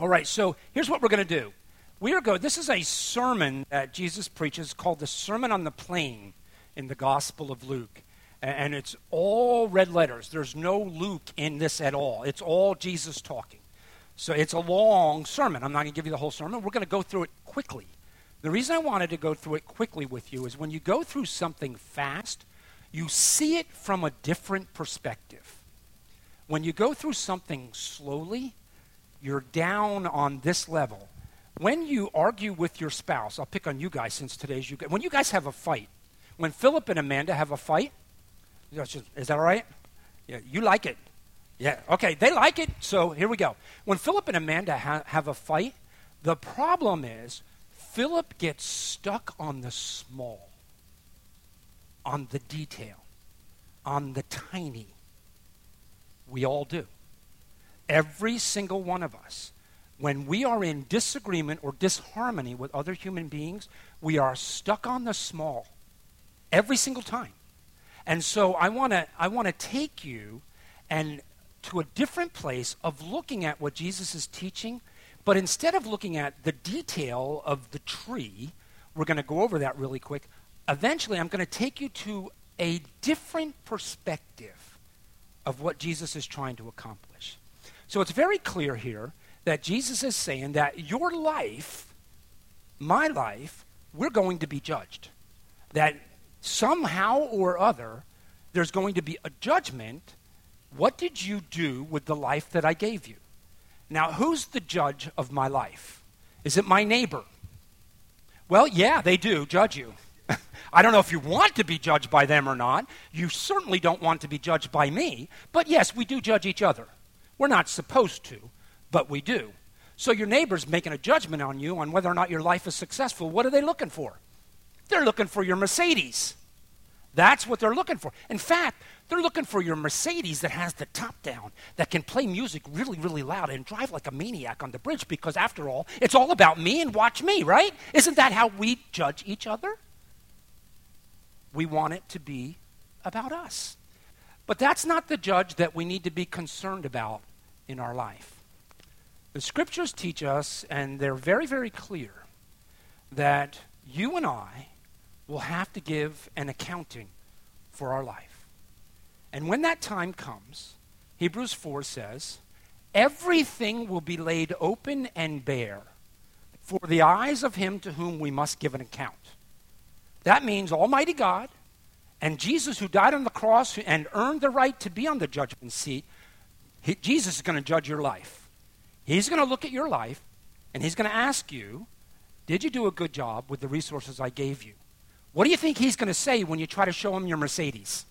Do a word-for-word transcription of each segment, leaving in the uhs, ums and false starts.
All right, so here's what we're going to do. We are going, this is a sermon that Jesus preaches called the Sermon on the Plain in the Gospel of Luke. And it's all red letters. There's no Luke in this at all. It's all Jesus talking. So it's a long sermon. I'm not going to give you the whole sermon. We're going to go through it quickly. The reason I wanted to go through it quickly with you is when you go through something fast, you see it from a different perspective. When you go through something slowly, you're down on this level. When you argue with your spouse, I'll pick on you guys since today's you guys. When you guys have a fight, when Philip and Amanda have a fight, is that all right? Yeah, you like it. Yeah, okay, they like it, so here we go. When Philip and Amanda ha- have a fight, the problem is Philip gets stuck on the small, on the detail, on the tiny. We all do. Every single one of us. When we are in disagreement or disharmony with other human beings, we are stuck on the small every single time. And so I want to I want to take you and to a different place of looking at what Jesus is teaching, but instead of looking at the detail of the tree, we're going to go over that really quick. Eventually, I'm going to take you to a different perspective of what Jesus is trying to accomplish. So it's very clear here that Jesus is saying that your life, my life, we're going to be judged. That somehow or other, there's going to be a judgment. What did you do with the life that I gave you? Now, who's the judge of my life? Is it my neighbor? Well, yeah, they do judge you. I don't know if you want to be judged by them or not. You certainly don't want to be judged by me. But yes, we do judge each other. We're not supposed to, but we do. So your neighbor's making a judgment on you on whether or not your life is successful. What are they looking for? They're looking for your Mercedes. That's what they're looking for. In fact, they're looking for your Mercedes that has the top down, that can play music really, really loud and drive like a maniac on the bridge because, after all, it's all about me and watch me, right? Isn't that how we judge each other? We want it to be about us. But that's not the judge that we need to be concerned about in our life. The scriptures teach us, and they're very, very clear, that you and I will have to give an accounting for our life. And when that time comes, Hebrews four says, everything will be laid open and bare for the eyes of him to whom we must give an account. That means Almighty God and Jesus, who died on the cross and earned the right to be on the judgment seat. He, Jesus is going to judge your life. He's going to look at your life and he's going to ask you, did you do a good job with the resources I gave you? What do you think he's going to say when you try to show him your Mercedes?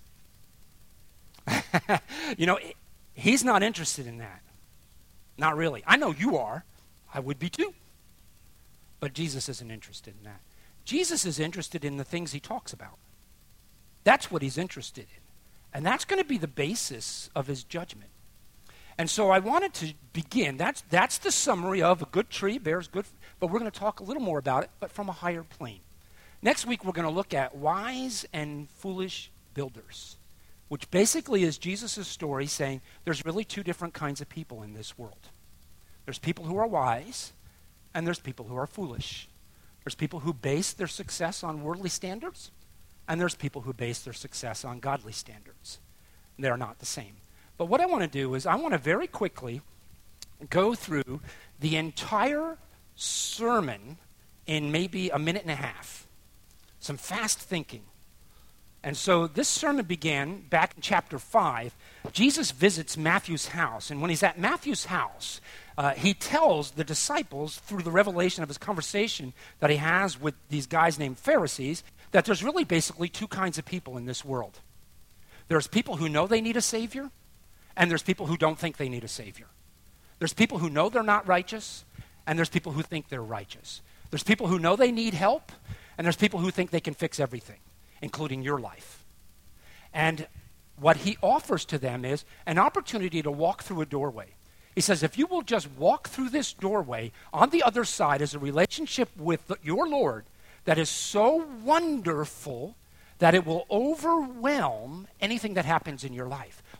You know, he's not interested in that. Not really. I know you are. I would be too. But Jesus isn't interested in that. Jesus is interested in the things he talks about. That's what he's interested in. And that's going to be the basis of his judgment. And so I wanted to begin. That's, that's the summary of a good tree bears good, but we're going to talk a little more about it, but from a higher plane. Next week, we're going to look at wise and foolish builders, which basically is Jesus' story saying there's really two different kinds of people in this world. There's people who are wise, and there's people who are foolish. There's people who base their success on worldly standards, and there's people who base their success on godly standards. They're not the same. But what I want to do is I want to very quickly go through the entire sermon in maybe a minute and a half. Some fast thinking. And so this sermon began back in chapter five. Jesus visits Matthew's house. And when he's at Matthew's house, uh, he tells the disciples through the revelation of his conversation that he has with these guys named Pharisees that there's really basically two kinds of people in this world. There's people who know they need a Savior, and there's people who don't think they need a Savior. There's people who know they're not righteous, and there's people who think they're righteous. There's people who know they need help, and there's people who think they can fix everything, including your life. And what he offers to them is an opportunity to walk through a doorway. He says, if you will just walk through this doorway, on the other side is a relationship with the, your Lord that is so wonderful that it will overwhelm anything that happens in your life.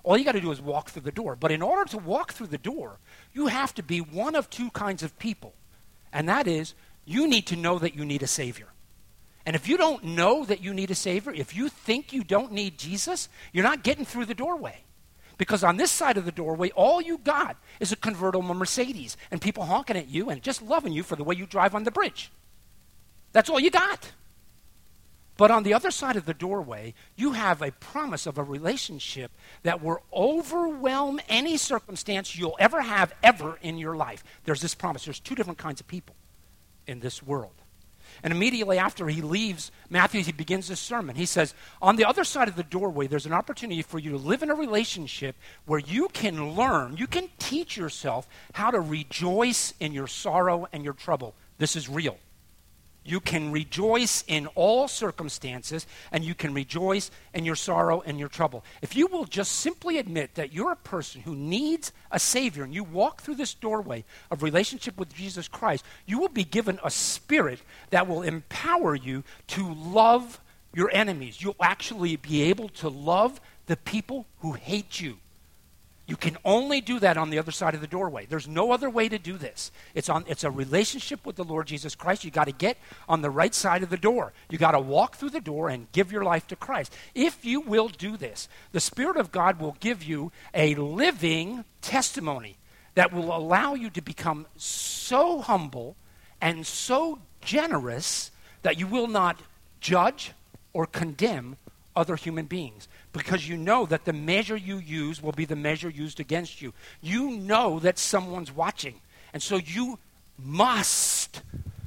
All you got to do is walk through the door. But in order to walk through the door, you have to be one of two kinds of people. And that is, you need to know that you need a Savior. And if you don't know that you need a Savior, if you think you don't need Jesus, you're not getting through the doorway. Because on this side of the doorway, all you got is a convertible Mercedes and people honking at you and just loving you for the way you drive on the bridge. That's all you got. But on the other side of the doorway, you have a promise of a relationship that will overwhelm any circumstance you'll ever have ever in your life. There's this promise. There's two different kinds of people in this world. And immediately after he leaves Matthew, he begins this sermon. He says, on the other side of the doorway, there's an opportunity for you to live in a relationship where you can learn, you can teach yourself how to rejoice in your sorrow and your trouble. This is real. You can rejoice in all circumstances, and you can rejoice in your sorrow and your trouble. If you will just simply admit that you're a person who needs a Savior, and you walk through this doorway of relationship with Jesus Christ, you will be given a spirit that will empower you to love your enemies. You'll actually be able to love the people who hate you. You can only do that on the other side of the doorway. There's no other way to do this. It's on. It's a relationship with the Lord Jesus Christ. You got to get on the right side of the door. You got to walk through the door and give your life to Christ. If you will do this, the Spirit of God will give you a living testimony that will allow you to become so humble and so generous that you will not judge or condemn other human beings, because you know that the measure you use will be the measure used against you. You know that someone's watching, and so you must,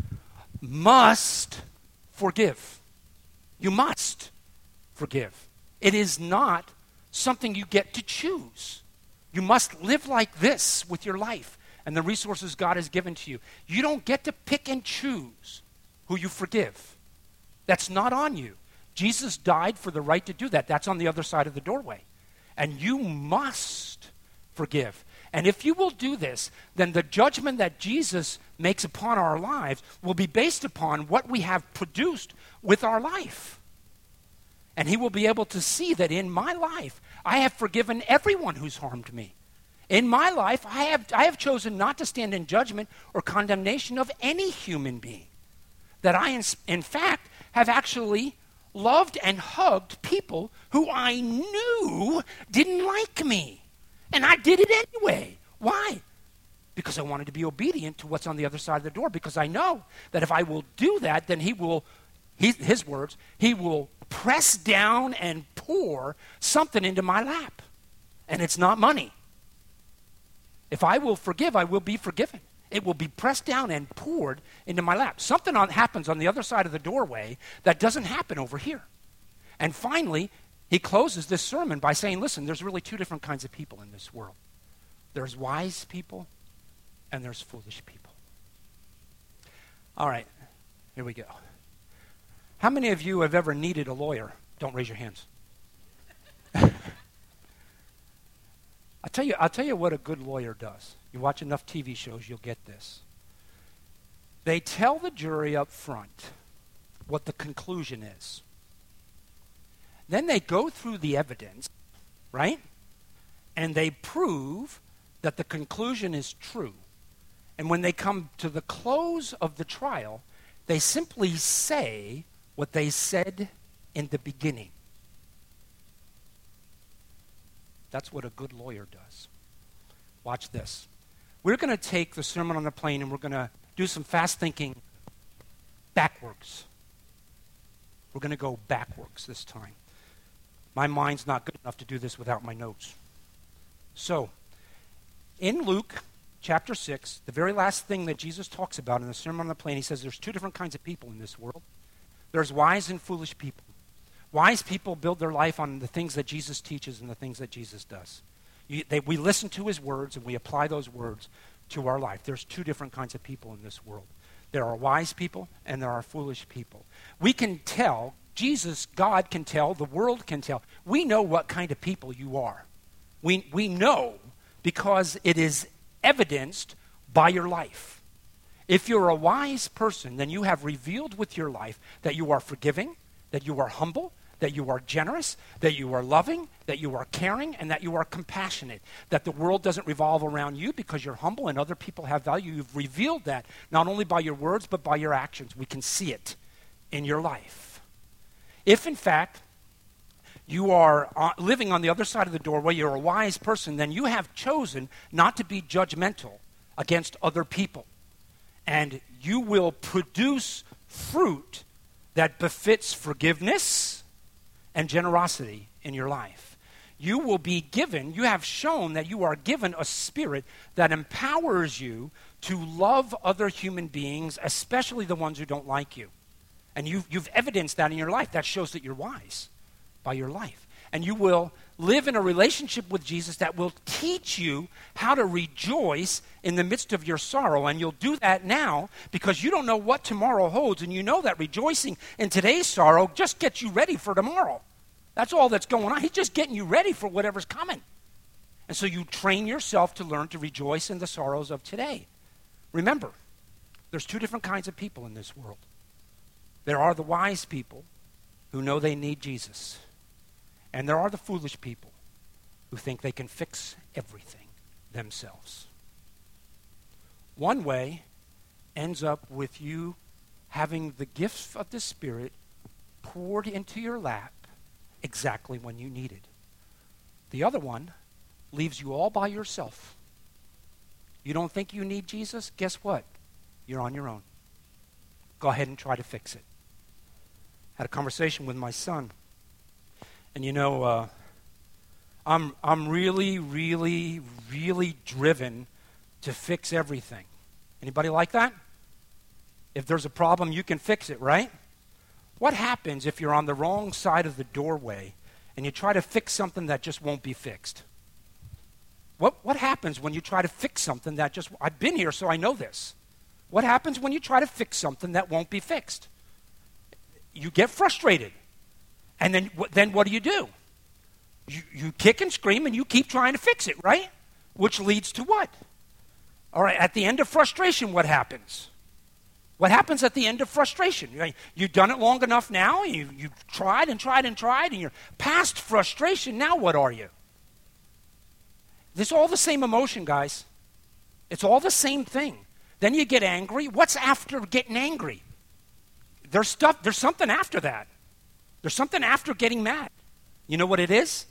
must forgive. You must forgive. It is not something you get to choose. You must live like this with your life and the resources God has given to you. You don't get to pick and choose who you forgive. That's not on you. Jesus died for the right to do that. That's on the other side of the doorway. And you must forgive. And if you will do this, then the judgment that Jesus makes upon our lives will be based upon what we have produced with our life. And he will be able to see that in my life, I have forgiven everyone who's harmed me. In my life, I have, I have chosen not to stand in judgment or condemnation of any human being. That I, in, in fact, have actually loved and hugged people who I knew didn't like me. And I did it anyway. Why? Because I wanted to be obedient to what's on the other side of the door, because I know that if I will do that, then he will, he, his words, he will press down and pour something into my lap. And it's not money. If I will forgive, I will be forgiven. It will be pressed down and poured into my lap. Something on, happens on the other side of the doorway that doesn't happen over here. And finally, he closes this sermon by saying, listen, there's really two different kinds of people in this world. There's wise people and there's foolish people. All right, here we go. How many of you have ever needed a lawyer? Don't raise your hands. I'll tell you, I'll tell you what a good lawyer does. You watch enough T V shows, you'll get this. They tell the jury up front what the conclusion is. Then they go through the evidence, right? And they prove that the conclusion is true. And when they come to the close of the trial, they simply say what they said in the beginning. That's what a good lawyer does. Watch this. We're going to take the Sermon on the Plain and we're going to do some fast thinking backwards. We're going to go backwards this time. My mind's not good enough to do this without my notes. So, in Luke chapter six, the very last thing that Jesus talks about in the Sermon on the Plain, he says there's two different kinds of people in this world. There's wise and foolish people. Wise people build their life on the things that Jesus teaches and the things that Jesus does. You, they, we listen to his words and we apply those words to our life. There's two different kinds of people in this world. There are wise people and there are foolish people. We can tell, Jesus, God can tell, the world can tell. We know what kind of people you are. We, we know because it is evidenced by your life. If you're a wise person, then you have revealed with your life that you are forgiving, that you are humble, that you are generous, that you are loving, that you are caring, and that you are compassionate, that the world doesn't revolve around you because you're humble and other people have value. You've revealed that not only by your words but by your actions. We can see it in your life. If, in fact, you are uh, living on the other side of the doorway, you're a wise person, then you have chosen not to be judgmental against other people. And you will produce fruit that befits forgiveness and generosity in your life. You will be given, you have shown that you are given a spirit that empowers you to love other human beings, especially the ones who don't like you. And you've, you've evidenced that in your life. That shows that you're wise by your life. And you will live in a relationship with Jesus that will teach you how to rejoice in the midst of your sorrow. And you'll do that now because you don't know what tomorrow holds. And you know that rejoicing in today's sorrow just gets you ready for tomorrow. That's all that's going on. He's just getting you ready for whatever's coming. And so you train yourself to learn to rejoice in the sorrows of today. Remember, there's two different kinds of people in this world. There are the wise people who know they need Jesus. And there are the foolish people who think they can fix everything themselves. One way ends up with you having the gifts of the Spirit poured into your lap exactly when you need it. The other one leaves you all by yourself. You don't think you need Jesus? Guess what? You're on your own. Go ahead and try to fix it. Had a conversation with my son. And you know, uh, I'm, I'm really, really, really driven to fix everything. Anybody like that? If there's a problem, you can fix it, right? What happens if you're on the wrong side of the doorway and you try to fix something that just won't be fixed? What, what happens when you try to fix something that just, I've been here so I know this. What happens when you try to fix something that won't be fixed? You get frustrated. And then, then what do you do? You, you kick and scream and you keep trying to fix it, right? Which leads to what? All right, at the end of frustration, what happens? What happens at the end of frustration? You've done it long enough now. You, you've tried and tried and tried, and you're past frustration. Now what are you? This is all the same emotion, guys. It's all the same thing. Then you get angry. What's after getting angry? There's stuff. There's something after that. There's something after getting mad. You know what it is?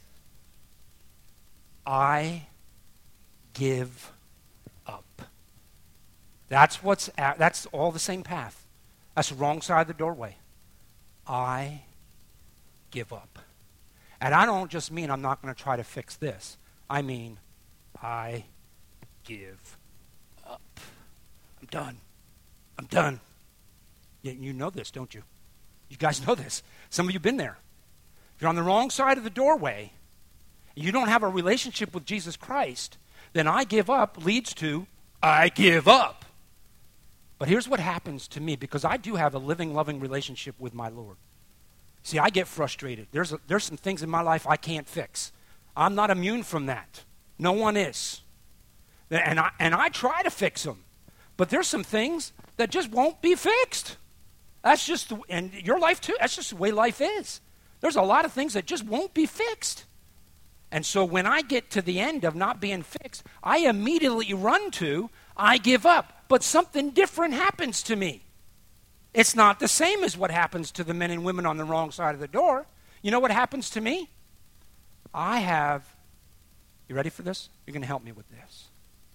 I give up. That's what's at, that's all the same path. That's the wrong side of the doorway. I give up. And I don't just mean I'm not going to try to fix this. I mean, I give up. I'm done. I'm done. You, you know this, don't you? You guys know this. Some of you have been there. If you're on the wrong side of the doorway, and you don't have a relationship with Jesus Christ, then I give up leads to I give up. But here's what happens to me, because I do have a living, loving relationship with my Lord. See, I get frustrated. There's, a, there's some things in my life I can't fix. I'm not immune from that. No one is. And I, and I try to fix them. But there's some things that just won't be fixed. That's just, the, and your life too, that's just the way life is. There's a lot of things that just won't be fixed. And so when I get to the end of not being fixed, I immediately run to, I give up. But something different happens to me. It's not the same as what happens to the men and women on the wrong side of the door. You know what happens to me? I have, you ready for this? You're going to help me with this.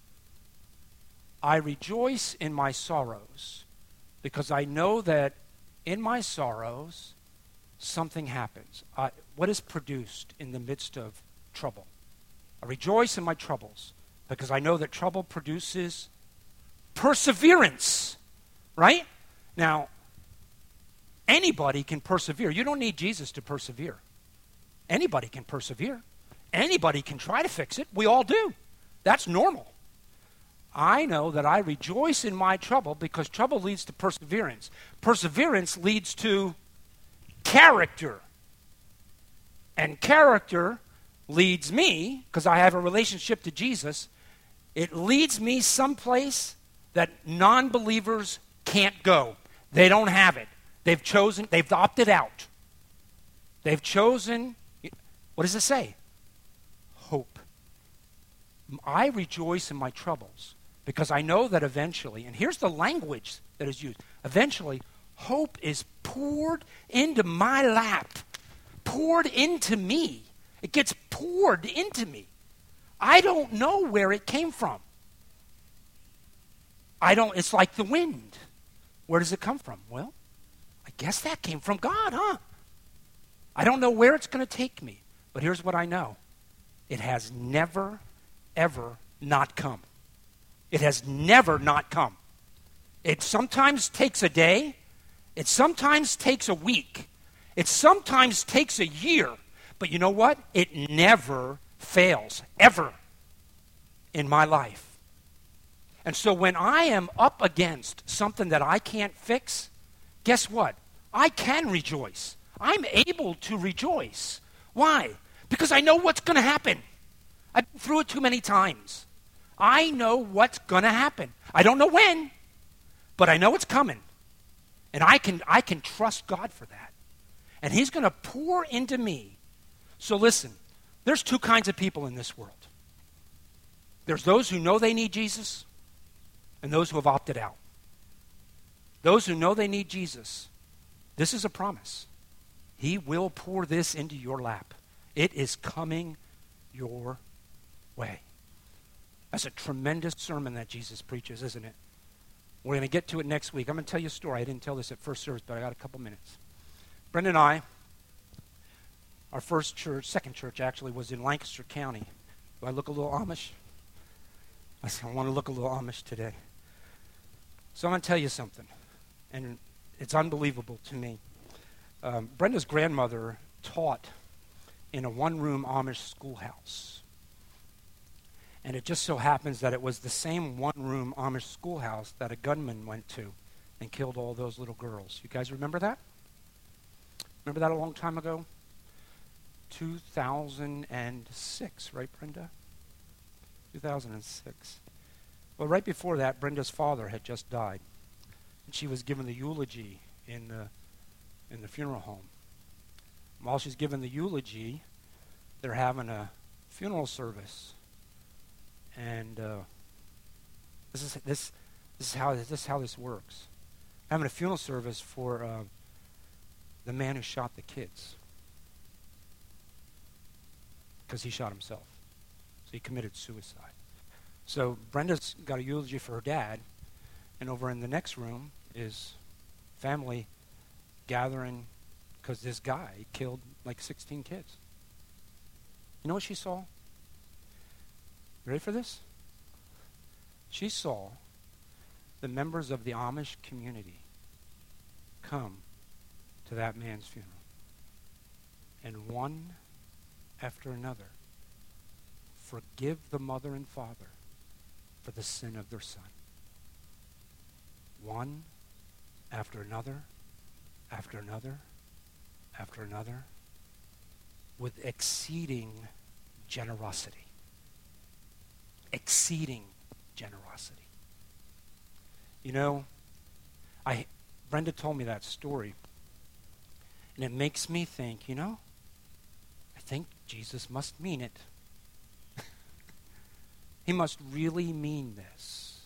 I rejoice in my sorrows because I know that in my sorrows, something happens. Uh, what is produced in the midst of trouble? I rejoice in my troubles because I know that trouble produces perseverance, right? Now, anybody can persevere. You don't need Jesus to persevere. Anybody can persevere. Anybody can try to fix it. We all do. That's normal. I know that I rejoice in my trouble because trouble leads to perseverance. Perseverance leads to character. And character leads me, because I have a relationship to Jesus, it leads me someplace that non-believers can't go. They don't have it. They've chosen, they've opted out. They've chosen, what does it say? I rejoice in my troubles because I know that eventually, and here's the language that is used, eventually hope is poured into my lap, poured into me. It gets poured into me. I don't know where it came from. I don't, it's like the wind. Where does it come from? Well, I guess that came from God, huh? I don't know where it's going to take me, but here's what I know. It has never, ever not come. It has never not come. It sometimes takes a day. It sometimes takes a week. It sometimes takes a year. But you know what? It never fails, ever, in my life. And so when I am up against something that I can't fix, guess what? I can rejoice. I'm able to rejoice. Why? Because I know what's going to happen. I've been through it too many times. I know what's going to happen. I don't know when, but I know it's coming. And I can I can trust God for that. And he's going to pour into me. So listen, there's two kinds of people in this world. There's those who know they need Jesus and those who have opted out. Those who know they need Jesus, this is a promise. He will pour this into your lap. It is coming your way. That's a tremendous sermon that Jesus preaches, isn't it? We're going to get to it next week. I'm going to tell you a story. I didn't tell this at first service, but I got a couple minutes. Brenda and I, our first church, second church actually, was in Lancaster County. Do I look a little Amish? I said, I want to look a little Amish today. So I'm going to tell you something, and it's unbelievable to me. Um, Brenda's grandmother taught in a one-room Amish schoolhouse. And it just so happens that it was the same one-room Amish schoolhouse that a gunman went to and killed all those little girls. You guys remember that? Remember that a long time ago? two thousand six, right, Brenda? two thousand six. Well, right before that, Brenda's father had just died. And she was given the eulogy in the, in the funeral home. While she's given the eulogy, they're having a funeral service. And uh, this is this this is how this is how this works. Having a funeral service for uh, the man who shot the kids, because he shot himself, so he committed suicide. So Brenda's got a eulogy for her dad, and over in the next room is family gathering because this guy killed like sixteen kids. You know what she saw? You ready for this? She saw the members of the Amish community come to that man's funeral. And one after another forgive the mother and father for the sin of their son. One after another, after another, after another, with exceeding generosity. Exceeding generosity. You know, I Brenda told me that story, and it makes me think, you know, I think Jesus must mean it. He must really mean this.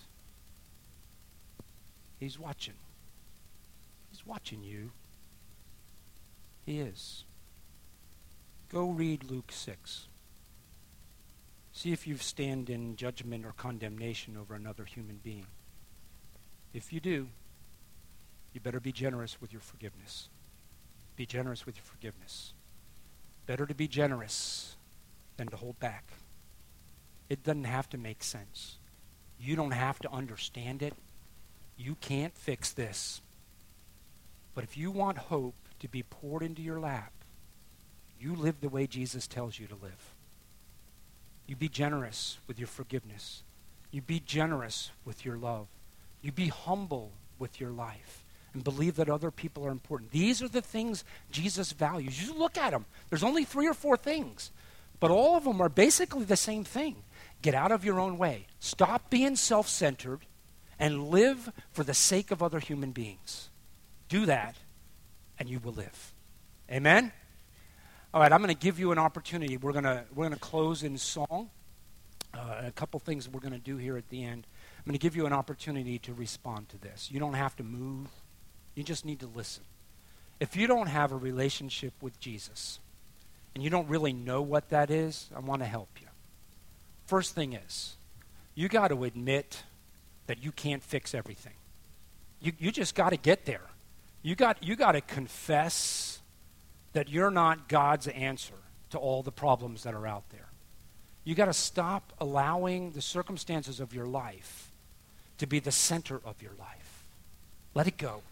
He's watching. He's watching you. He is. Go read Luke six. See if you stand in judgment or condemnation over another human being. If you do, you better be generous with your forgiveness. Be generous with your forgiveness. Better to be generous than to hold back. It doesn't have to make sense. You don't have to understand it. You can't fix this. But if you want hope to be poured into your lap, you live the way Jesus tells you to live. You be generous with your forgiveness. You be generous with your love. You be humble with your life and believe that other people are important. These are the things Jesus values. You look at them. There's only three or four things, but all of them are basically the same thing. Get out of your own way. Stop being self-centered and live for the sake of other human beings. Do that, and you will live. Amen? All right, I'm going to give you an opportunity. We're going to we're going to close in song. uh, a couple things we're going to do here at the end. I'm going to give you an opportunity to respond to this. You don't have to move. You just need to listen. If you don't have a relationship with Jesus, and you don't really know what that is, I want to help you. First thing is, you got to admit that you can't fix everything. You, you just got to get there. You got, you got to confess that you're not God's answer to all the problems that are out there. You got to stop allowing the circumstances of your life to be the center of your life. Let it go.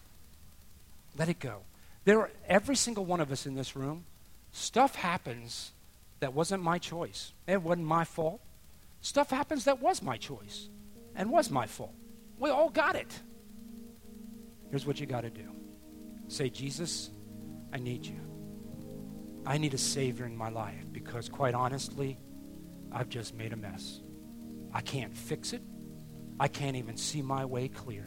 Let it go. There are, every single one of us in this room, stuff happens that wasn't my choice. It wasn't my fault. Stuff happens that was my choice and was my fault. We all got it. Here's what you got to do. Say, Jesus, I need you. I need a Savior in my life because, quite honestly, I've just made a mess. I can't fix it. I can't even see my way clear.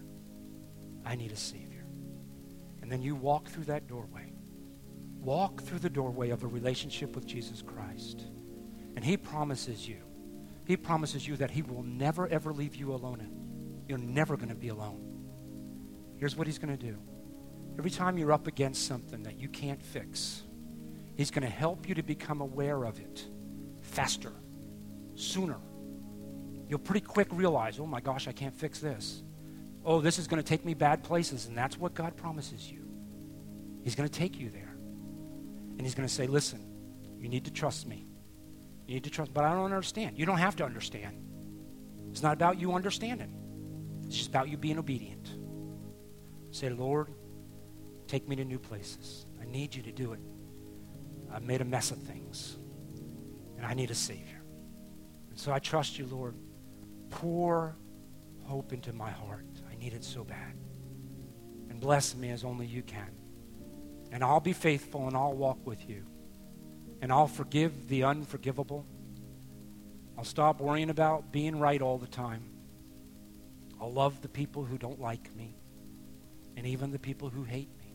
I need a Savior. And then you walk through that doorway. Walk through the doorway of a relationship with Jesus Christ. And he promises you, he promises you that he will never, ever leave you alone. You're never going to be alone. Here's what he's going to do. Every time you're up against something that you can't fix, he's going to help you to become aware of it faster, sooner. You'll pretty quick realize, oh my gosh, I can't fix this. Oh, this is going to take me bad places, and that's what God promises you. He's going to take you there. And he's going to say, listen, you need to trust me. You need to trust, but I don't understand. You don't have to understand. It's not about you understanding. It's just about you being obedient. Say, Lord, take me to new places. I need you to do it. I've made a mess of things, and I need a Savior. And so I trust you, Lord. Pour hope into my heart. I need it so bad. And bless me as only you can. And I'll be faithful, and I'll walk with you. And I'll forgive the unforgivable. I'll stop worrying about being right all the time. I'll love the people who don't like me, and even the people who hate me.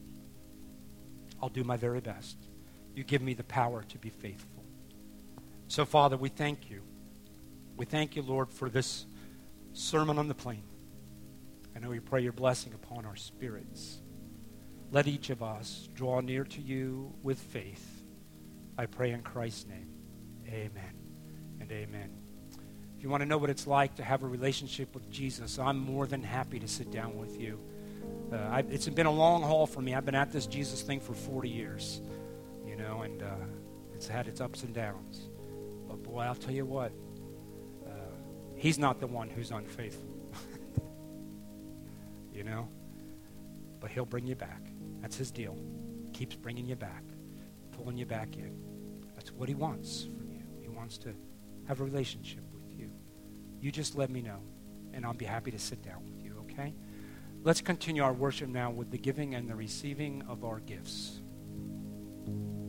I'll do my very best. You give me the power to be faithful. So, Father, we thank you. We thank you, Lord, for this Sermon on the Plain. I know we pray your blessing upon our spirits. Let each of us draw near to you with faith. I pray in Christ's name. Amen and amen. If you want to know what it's like to have a relationship with Jesus, I'm more than happy to sit down with you. Uh, I, it's been a long haul for me. I've been at this Jesus thing for forty years, you know, and uh, it's had its ups and downs. But boy, I'll tell you what, uh, he's not the one who's unfaithful, you know, but he'll bring you back. That's his deal. Keeps bringing you back, pulling you back in. That's what he wants from you. He wants to have a relationship with you. You just let me know, and I'll be happy to sit down with you, okay? Let's continue our worship now with the giving and the receiving of our gifts.